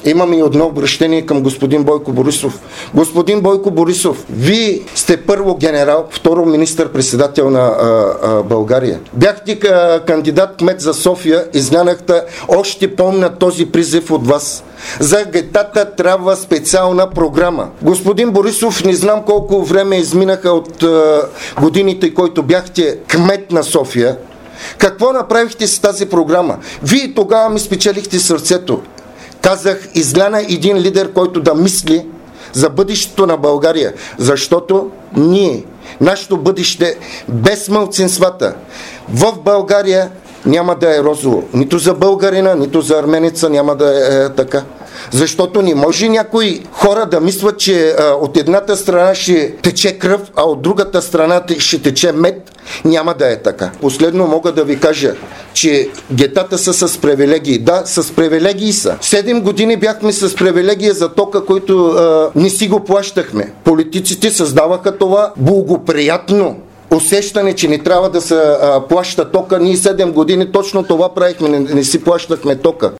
Имам и едно обращение към господин Бойко Борисов. Господин Бойко Борисов, вие сте първо генерал, второ министър-председател на България. Бяхте кандидат кмет за София, изглянахте, още помня този призив от вас. За гетата трябва специална програма. Господин Борисов, не знам колко време изминаха от годините, който бяхте кмет на София. Какво направихте с тази програма? Вие тогава ми спечелихте сърцето. Казах, изгляна един лидер, който да мисли за бъдещето на България. Защото ние, нашето бъдеще без малцинствата в България няма да е розово. Нито за българина, нито за арменица няма да е така. Защото не може някои хора да мислят, че от едната страна ще тече кръв, а от другата страна ще тече мед. Няма да е така. Последно мога да ви кажа, че гетата са с привилегии. Да, с привилегии са. 7 години бяхме с привилегия за тока, който не си го плащахме. Политиците създаваха това благоприятно усещане, че не трябва да се плаща тока. Ние 7 години точно това правихме, не си плащахме тока.